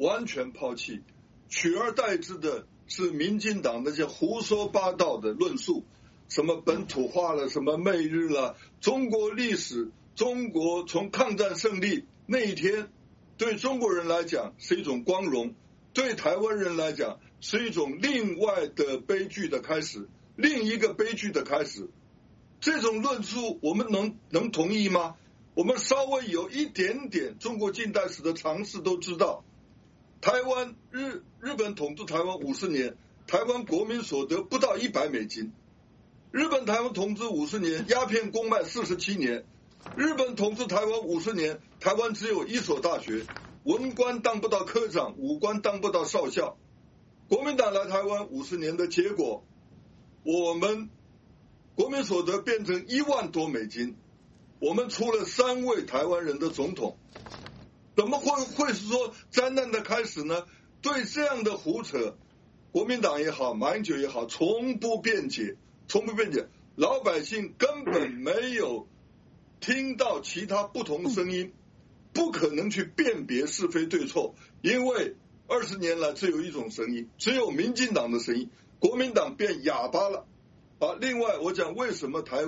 取而代之的是民进党那些胡说八道的论述，什么本土化了，什么媚日了，中国历史，中国从抗战胜利那一天对中国人来讲是一种光荣，对台湾人来讲是一种另外的悲剧的开始，另一个悲剧的开始。这种论述我们能同意吗？我们稍微有一点点中国近代史的常识都知道，台湾日本统治台湾50年，台湾国民所得不到$100，日本台湾统治50年，鸦片公卖47年，日本统治台湾50年，台湾只有1所大学，文官当不到科长，武官当不到少校。国民党来台湾50年的结果，我们国民所得变成$1万多，我们出了3位台湾人的总统，怎么会是说灾难的开始呢？对这样的胡扯，国民党也好，马英九也好，从不辩解，老百姓根本没有听到其他不同声音，不可能去辨别是非对错，因为20年来只有一种声音，只有民进党的声音，国民党变哑巴了。另外我讲为什么台湾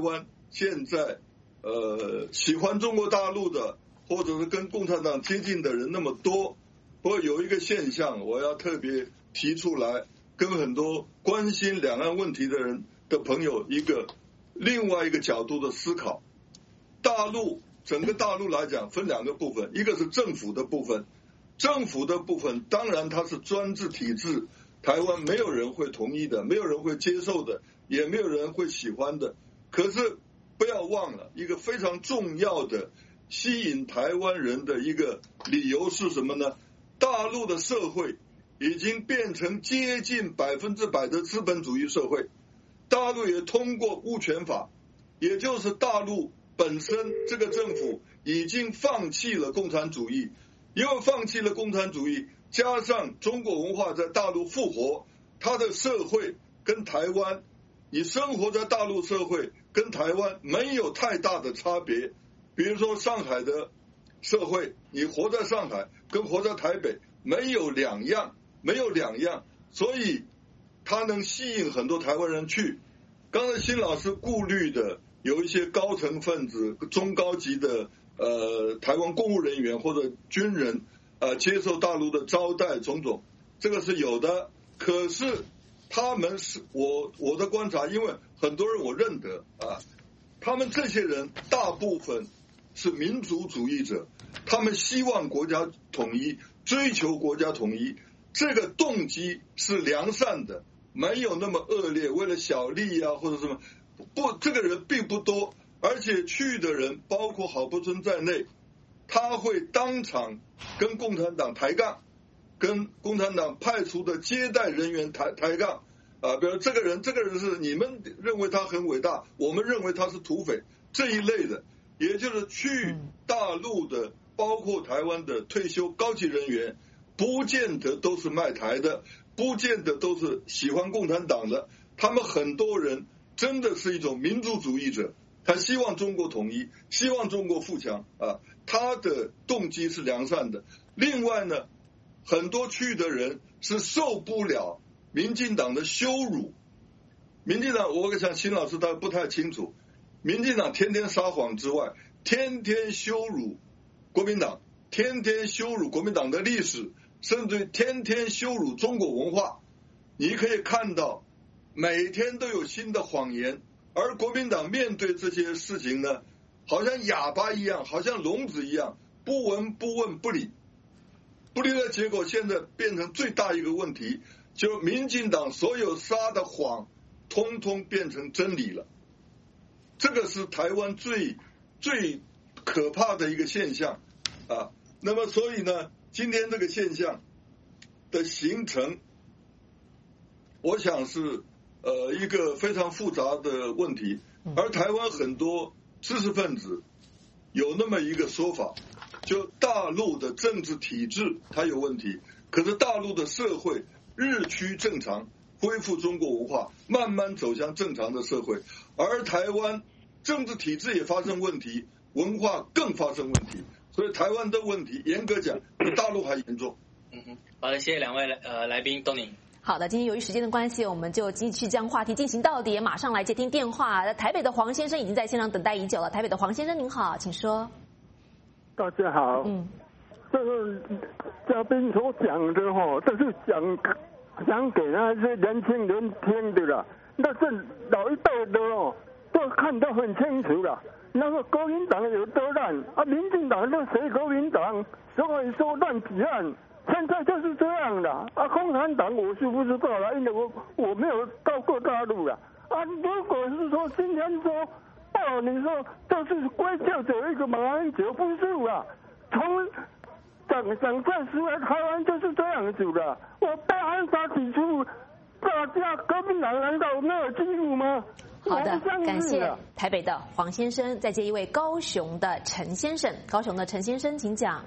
现在喜欢中国大陆的或者是跟共产党接近的人那么多，不过有一个现象我要特别提出来，跟很多关心两岸问题的人的朋友另外一个角度的思考。整个大陆来讲分两个部分，一个是政府的部分，政府的部分当然它是专制体制，台湾没有人会同意的，没有人会接受的，也没有人会喜欢的。可是不要忘了一个非常重要的吸引台湾人的一个理由是什么呢？大陆的社会已经变成接近100%的资本主义社会，大陆也通过物权法，也就是大陆本身这个政府已经放弃了共产主义，因为放弃了共产主义，加上中国文化在大陆复活，它的社会跟台湾，你生活在大陆社会跟台湾没有太大的差别。比如说上海的社会，你活在上海跟活在台北没有两样，所以它能吸引很多台湾人去。刚才辛老师顾虑的有一些高层分子、中高级的台湾公务人员或者军人接受大陆的招待种种，这个是有的。可是他们是我的观察，因为很多人我认得他们这些人大部分是民族主义者，他们希望国家统一，追求国家统一，这个动机是良善的，没有那么恶劣，为了小利或者什么。不，这个人并不多，而且去的人包括郝柏村在内，他会当场跟共产党抬杠，跟共产党派出的接待人员抬杠比如这个人是你们认为他很伟大，我们认为他是土匪这一类的，也就是去大陆的包括台湾的退休高级人员，不见得都是卖台的，不见得都是喜欢共产党的，他们很多人真的是一种民族主义者，他希望中国统一，希望中国富强他的动机是良善的。另外呢，很多去的人是受不了民进党的羞辱。民进党我想辛老师他不太清楚，民进党天天撒谎之外，天天羞辱国民党，天天羞辱国民党的历史，甚至天天羞辱中国文化。你可以看到每天都有新的谎言，而国民党面对这些事情呢，好像哑巴一样，好像聋子一样，不闻不问不理的结果，现在变成最大一个问题，就是民进党所有撒的谎通通变成真理了。这个是台湾最可怕的一个现象那么所以呢，今天这个现象的形成，我想是一个非常复杂的问题，而台湾很多知识分子有那么一个说法，就大陆的政治体制它有问题，可是大陆的社会日趋正常，恢复中国文化，慢慢走向正常的社会，而台湾政治体制也发生问题，文化更发生问题，所以台湾的问题严格讲比大陆还严重。 好的，谢谢两位来宾，东宁。 好的，今天由于时间的关系，我们就继续将话题进行到底，马上来接听电话。台北的黄先生已经在现场等待已久了。台北的黄先生您好，请说。 大家好，这个嘉宾所讲的这是讲给那些年轻人听的啦，但是老一辈的都看得很清楚了。那个国民党有多烂民进党就随国民党，所以说乱起案。现在就是这样的共产党我是不知道了，因为我没有到过大陆了如果是说今天说你说这是归咎者一个马英九，不是从蒋介石来台湾就是这样子的。我被暗杀起诉，大家国民党难道没有记录吗？ 好的，感谢台北的黄先生。再接一位高雄的陈先生，高雄的陈先生，请讲。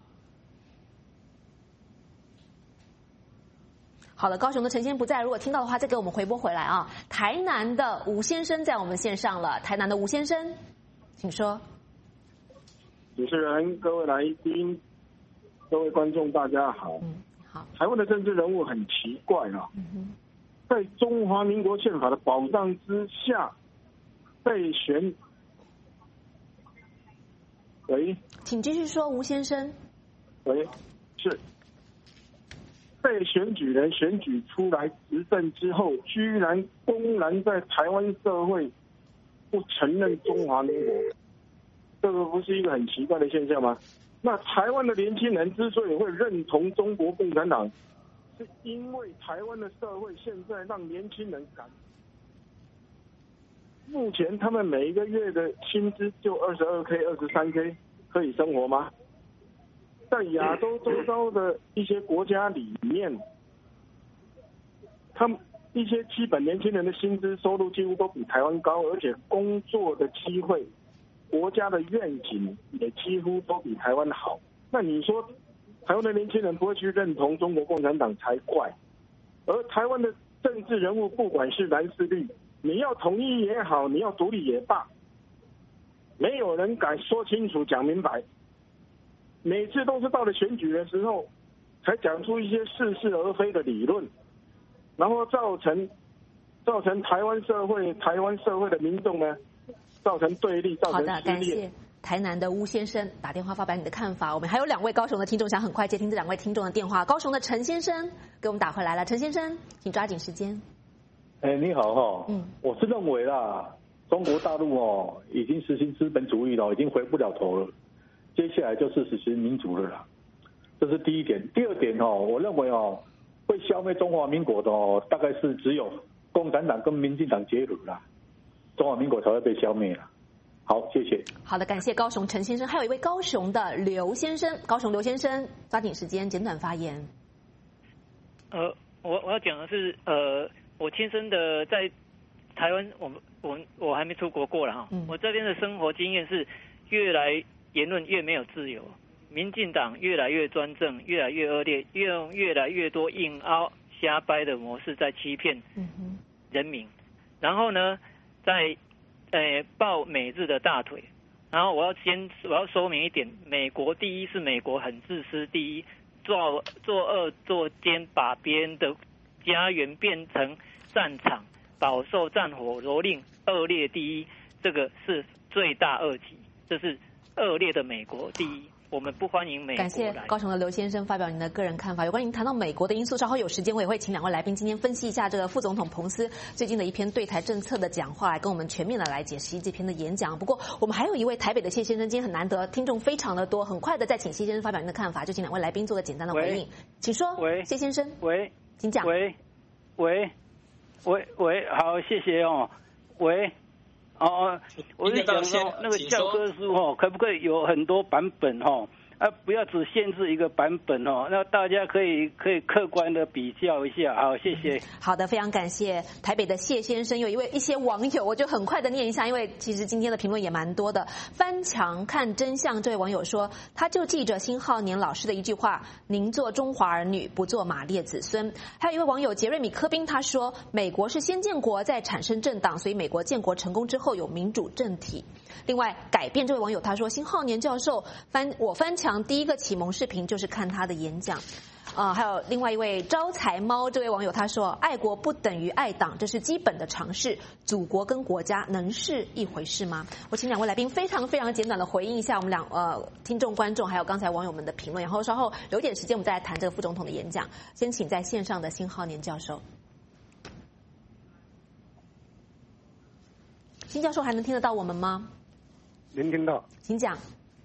好的，高雄的陈先生不在，如果听到的话，再给我们回拨回来台南的吴先生在我们线上了，台南的吴先生，请说。 主持人、各位来宾、各位观众，大家好。 好。 台湾的政治人物很奇怪在中华民国宪法的保障之下，被选喂， 请继续说，吴先生。 喂，是被选举人选举出来执政之后，居然公然在台湾社会不承认中华民国，这个不是一个很奇怪的现象吗？那台湾的年轻人之所以会认同中国共产党，是因为台湾的社会现在让年轻人目前他们每一个月的薪资就22K、23K， 可以生活吗？在亚洲周遭的一些国家里面，他们一些基本年轻人的薪资收入几乎都比台湾高，而且工作的机会、国家的愿景也几乎都比台湾好。那你说台湾的年轻人不会去认同中国共产党才怪。而台湾的政治人物不管是蓝是绿，你要统一也好，你要独立也罢，没有人敢说清楚讲明白，每次都是到了选举的时候才讲出一些似是而非的理论，然后造成台湾社会的民众呢，造成对立，造成撕裂。 好的，感谢台南的巫先生打电话发表你的看法。我们还有2位高雄的听众，想很快接听这2位听众的电话。高雄的陈先生给我们打回来了，陈先生，请抓紧时间。 你好我是认为啦，中国大陆已经实行资本主义了，已经回不了头了，接下来就是实行民主了啦，这是第一点。第二点我认为会消灭中华民国的大概是只有共产党跟民进党结合啦，中华民国才会被消灭啦。好，谢谢。 好的，感谢高雄陈先生。还有一位高雄的刘先生，高雄刘先生，抓紧时间，简短发言。 我要讲的是我亲身的在台湾，我还没出国过了哈。我这边的生活经验是，言论越没有自由，民进党越来越专政，越来越恶劣，用越来越多硬凹瞎掰的模式在欺骗人民。然后呢，在抱美日的大腿。然后我要说明一点，美国第一是美国很自私，第一作恶作奸，把别人的家园变成战场，饱受战火蹂躏，恶劣第一，这个是罪大恶极，这是恶劣的美国第一。我们不欢迎美国来。 感谢高雄的刘先生发表您的个人看法。有关您谈到美国的因素，稍后有时间我也会请2位来宾今天分析一下这个副总统彭斯最近的一篇对台政策的讲话，来跟我们全面的来解析这篇的演讲。不过我们还有一位台北的谢先生，今天很难得，听众非常的多，很快的再请谢先生发表您的看法，就请2位来宾做个简单的回应。请说。 喂， 谢先生。 喂， 请讲。 喂，好，谢谢喂。我是讲说那个教科书可不可以有很多版本不要只限制一个版本那大家可以客观的比较一下。好，谢谢。 好的，非常感谢台北的谢先生。有一些网友，我就很快的念一下，因为其实今天的评论也蛮多的。翻墙看真相这位网友说，他就记着辛浩年老师的一句话：宁做中华儿女，不做马列子孙。还有一位网友杰瑞米科宾，他说美国是先建国再产生政党，所以美国建国成功之后有民主政体。另外改变这位网友他说，辛浩年教授我翻墙第一个启蒙视频就是看他的演讲。还有另外一位招财猫这位网友他说，爱国不等于爱党，这是基本的常识，祖国跟国家能是一回事吗？我请2位来宾非常非常简短的回应一下我们听众观众还有刚才网友们的评论，然后稍后留点时间我们再来谈这个副总统的演讲。先请在线上的辛浩年教授。辛教授还能听得到我们吗？ 能听到， 请讲。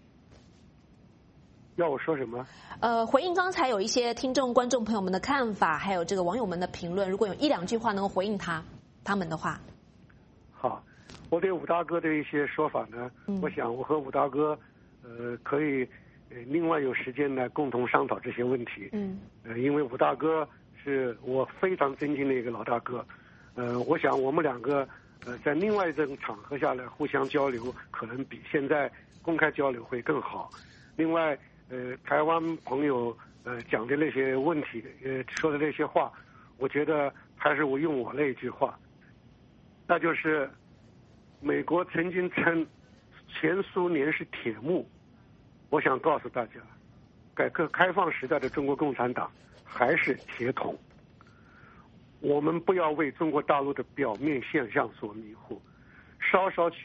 要我说什么？ 回应刚才有一些听众观众朋友们的看法，还有这个网友们的评论，如果有1-2句话能够回应他们的话。 好，我对武大哥的一些说法呢，我想我和武大哥可以另外有时间呢共同商讨这些问题。因为武大哥是我非常尊敬的一个老大哥。我想我们2个在另外一种场合下来互相交流，可能比现在公开交流会更好。另外，台湾朋友讲的那些问题，说的那些话，我觉得还是我用我那一句话，那就是美国曾经称前苏联是铁幕，我想告诉大家，改革开放时代的中国共产党还是铁桶。我们不要为中国大陆的表面现象所迷惑，稍稍去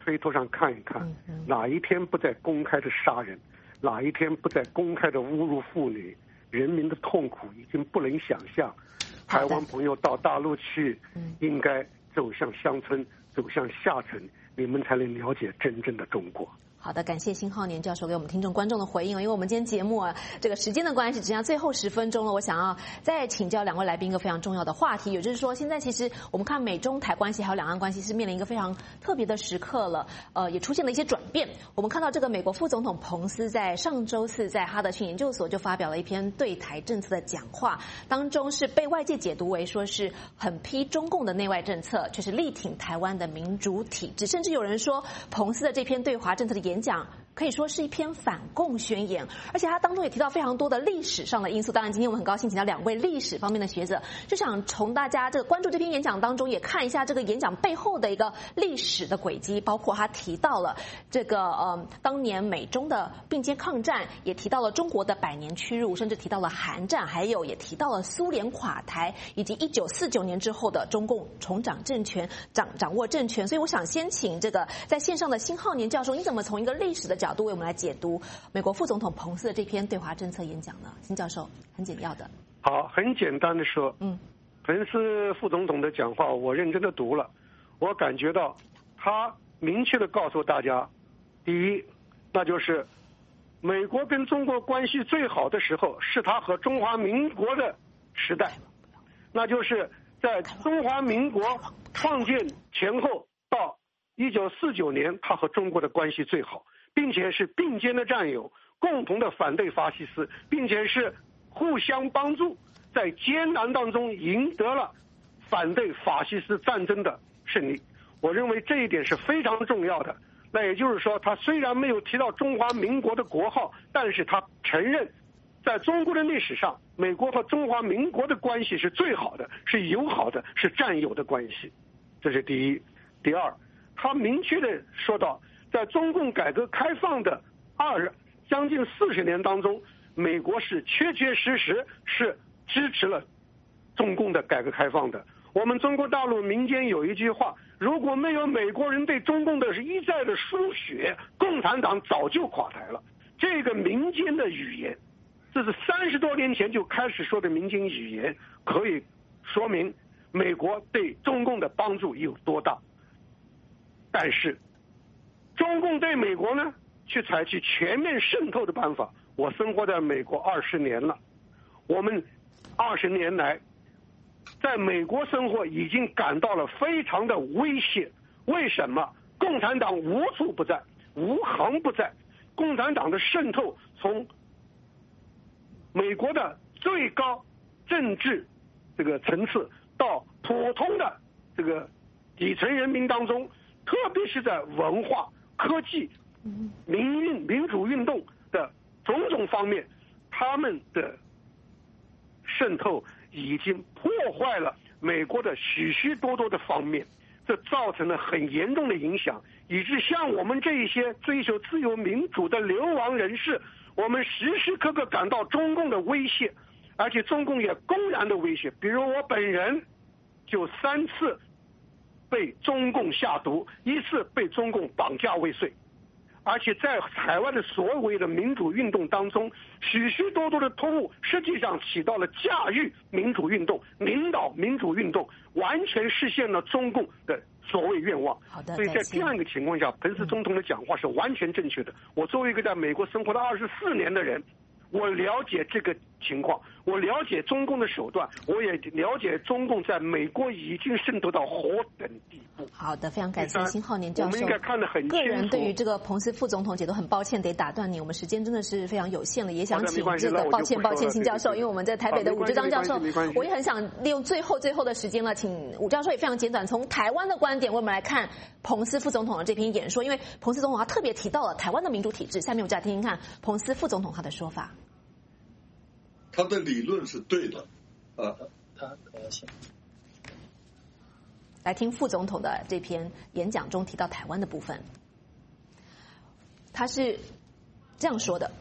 推特上看一看，哪一天不在公开的杀人，哪一天不在公开的侮辱妇女，人民的痛苦已经不能想象。台湾朋友到大陆去，应该走向乡村，走向下层，你们才能了解真正的中国。 好的，感谢辛浩年教授给我们听众观众的回应因为我们今天节目这个时间的关系，只剩下最后10分钟了。我想要再请教2位来宾一个非常重要的话题，也就是说，现在其实我们看美中台关系还有两岸关系是面临一个非常特别的时刻了，也出现了一些转变。我们看到这个美国副总统彭斯在上周四在哈德逊研究所就发表了一篇对台政策的讲话，当中是被外界解读为说是很批中共的内外政策，却是力挺台湾的民主体制，甚至有人说彭斯的这篇对华政策的演讲可以说是一篇反共宣言，而且他当中也提到非常多的历史上的因素。当然今天我们很高兴请到2位历史方面的学者，就想从大家这个关注这篇演讲当中也看一下这个演讲背后的一个历史的轨迹，包括他提到了这个当年美中的并肩抗战，也提到了中国的100年屈辱，甚至提到了韩战，还有也提到了苏联垮台，以及1949年之后的中共重掌政权掌握政权。所以我想先请这个在线上的辛浩年教授，你怎么从一个历史的角度为我们来解读美国副总统彭斯的这篇对华政策演讲呢？辛教授，很简要的。 好，很简单的说，彭斯副总统的讲话我认真的读了，我感觉到他明确的告诉大家，第一，那就是美国跟中国关系最好的时候是他和中华民国的时代，那就是在中华民国创建前后到1949年，他和中国的关系最好，并且是并肩的战友，共同的反对法西斯，并且是互相帮助，在艰难当中赢得了反对法西斯战争的胜利。我认为这一点是非常重要的。那也就是说，他虽然没有提到中华民国的国号，但是他承认在中国的历史上，美国和中华民国的关系是最好的，是友好的，是战友的关系。这是第一。第二，他明确的说到，在中共改革开放的将近40年当中，美国是确确实实是支持了中共的改革开放的。我们中国大陆民间有一句话，如果没有美国人对中共的一再的输血，共产党早就垮台了。这个民间的语言，这是30多年前就开始说的民间语言，可以说明美国对中共的帮助有多大。但是中共对美国呢，去采取全面渗透的办法。我生活在美国20年了，我们20年来在美国生活已经感到了非常的威胁。为什么？共产党无处不在，无恒不在。共产党的渗透从美国的最高政治这个层次到普通的这个底层人民当中，特别是在文化、科技、民主运动的种种方面，他们的渗透已经破坏了美国的许许多多的方面，这造成了很严重的影响，以致像我们这一些追求自由民主的流亡人士，我们时时刻刻感到中共的威胁，而且中共也公然的威胁。比如我本人就3次被中共下毒，1次被中共绑架未遂。而且在海外的所谓的民主运动当中，许许多多的通误实际上起到了驾驭民主运动、领导民主运动，完全实现了中共的所谓愿望。所以在这样一个情况下，彭斯总统的讲话是完全正确的。我作为一个在美国生活了24年的人，我了解这个情况，我了解中共的手段，我也了解中共在美国已经渗透到何等地步。 好的，非常感谢辛浩年教授。 我们应该看得很清楚。 个人对于这个彭斯副总统解读很抱歉得打断你，我们时间真的是非常有限了，也想请这个抱歉辛教授，因为我们在台北的伍志章教授，我也很想利用最后的时间了，请伍教授也非常简短从台湾的观点为我们来看彭斯副总统的这篇演说，因为彭斯总统他特别提到了台湾的民主体制。下面我就来听听看彭斯副总统他的说法。 他的理论是对的， 来听副总统的这篇演讲中提到台湾的部分，他是这样说的。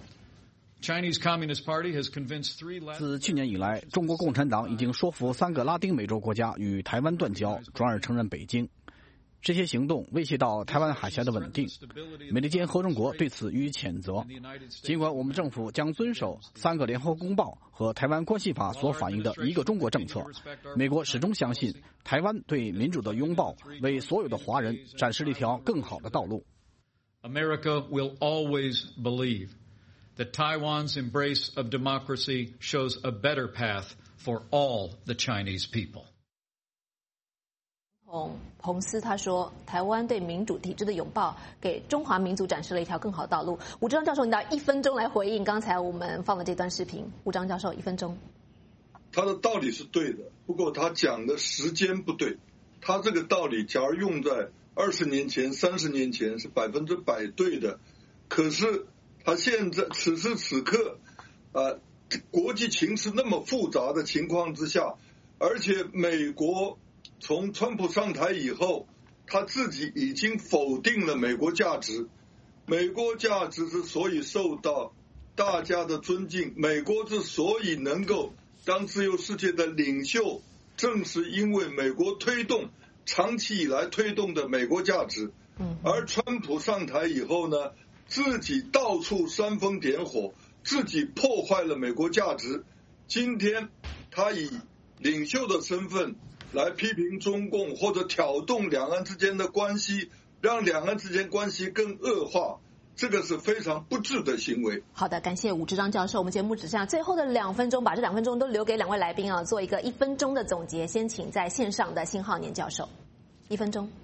自去年以来，中国共产党已经说服3个拉丁美洲国家与台湾断交，转而承认北京。 这些行动威胁到台湾海峡的稳定，美利坚合众国对此予以谴责。尽管我们政府将遵守3个联合公报和台湾关系法所反映的一个中国政策，美国始终相信台湾对民主的拥抱为所有的华人展示了一条更好的道路。 America will always believe that Taiwan's embrace of democracy shows a better path for all the Chinese people. 彭斯他说，台湾对民主体制的拥抱给中华民族展示了一条更好的道路。吴志章教授，你拿1分钟来回应刚才我们放的这段视频。吴章教授，1分钟。 他的道理是对的，不过他讲的时间不对。他这个道理，假如用在20年前、30年前是100%对的，可是他现在此时此刻，国际情势那么复杂的情况之下，而且美国从川普上台以后，他自己已经否定了美国价值。美国价值之所以受到大家的尊敬，美国之所以能够当自由世界的领袖，正是因为美国长期以来推动的美国价值。而川普上台以后呢，自己到处煽风点火，自己破坏了美国价值。今天他以领袖的身份来批评中共，或者挑动两岸之间的关系，让两岸之间关系更恶化，这个是非常不智的行为。 好的，感谢吴志章教授。我们节目只剩下最后的2分钟，把这2分钟都留给2位来宾啊，做一个1分钟的总结。先请在线上的辛浩年教授，1分钟。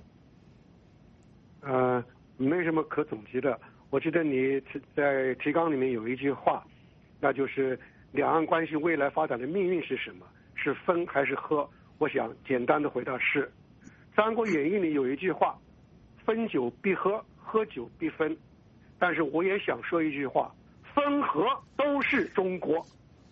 没什么可总结的。我记得你在提纲里面有一句话，那就是两岸关系未来发展的命运是什么？是分还是合？我想简单的回答是。《三国演义》里有一句话，分久必合，合久必分。但是我也想说一句话，分合都是中国。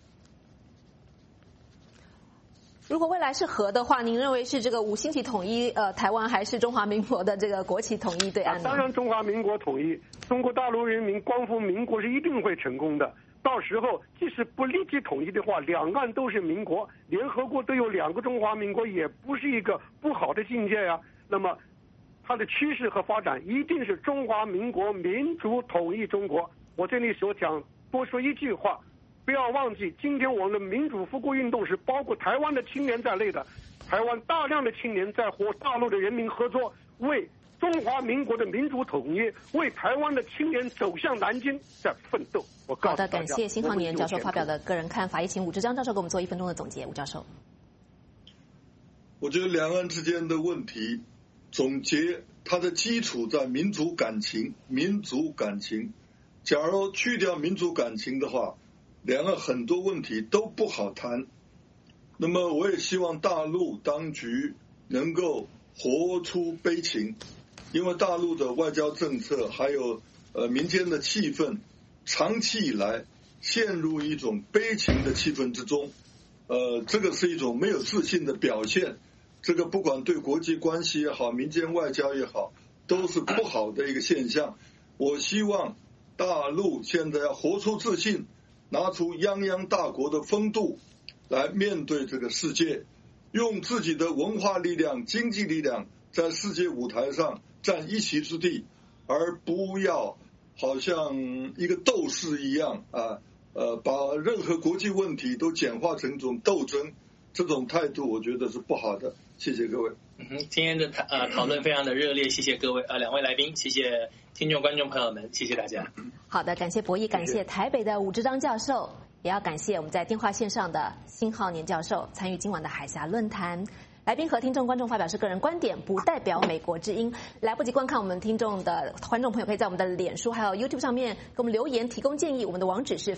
如果未来是和的话，您认为是这个5星旗统一台湾，还是中华民国的这个国旗统一对岸呢？ 当然中华民国统一，中国大陆人民光复民国是一定会成功的。到时候即使不立即统一的话，两岸都是民国，联合国都有2个中华民国，也不是一个不好的境界呀。那么它的趋势和发展一定是中华民国民主统一中国。我这里所讲多说一句话，不要忘记，今天我们的民主复国运动是包括台湾的青年在内的，台湾大量的青年在和大陆的人民合作，为中华民国的民主统一，为台湾的青年走向南京在奋斗。我告诉大家， 好的，感谢辛浩年教授发表的个人看法。也请吴志章教授给我们做1分钟的总结。吴教授， 我觉得两岸之间的问题总结它的基础在民族感情。假如去掉民族感情的话，两岸很多问题都不好谈。那么我也希望大陆当局能够活出悲情，因为大陆的外交政策还有民间的气氛，长期以来陷入一种悲情的气氛之中。这个是一种没有自信的表现。这个不管对国际关系也好，民间外交也好，都是不好的一个现象。我希望大陆现在要活出自信，拿出泱泱大国的风度来面对这个世界，用自己的文化力量、经济力量在世界舞台上占一席之地，而不要好像一个斗士一样把任何国际问题都简化成一种斗争，这种态度我觉得是不好的。谢谢各位。 今天的讨论非常的热烈，谢谢各位2位来宾，谢谢听众观众朋友们，谢谢大家。 好的，感谢博弈，感谢台北的吴志章教授，也要感谢我们在电话线上的辛浩年教授参与今晚的海峡论坛。来宾和听众观众发表是个人观点，不代表美国之音。来不及观看我们听众的观众朋友，可以在我们的脸书还有 YouTube 上面给我们留言提供建议。我们的网址是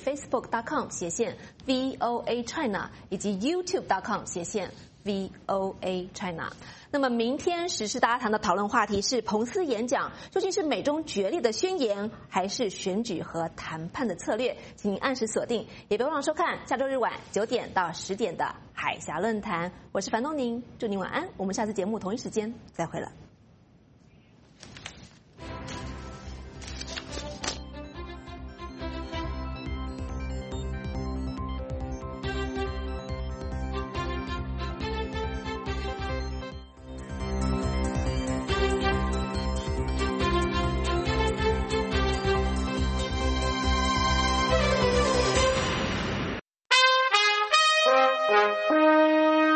facebook.com/VOA China 以及 YouTube.com/VOA China。那么明天时事大家谈的讨论话题是彭斯演讲究竟是美中决裂的宣言，还是选举和谈判的策略？请您按时锁定，也别忘了收看下周日晚9点到10点的海峡论坛。我是樊东宁，祝您晚安，我们下次节目同一时间再会了。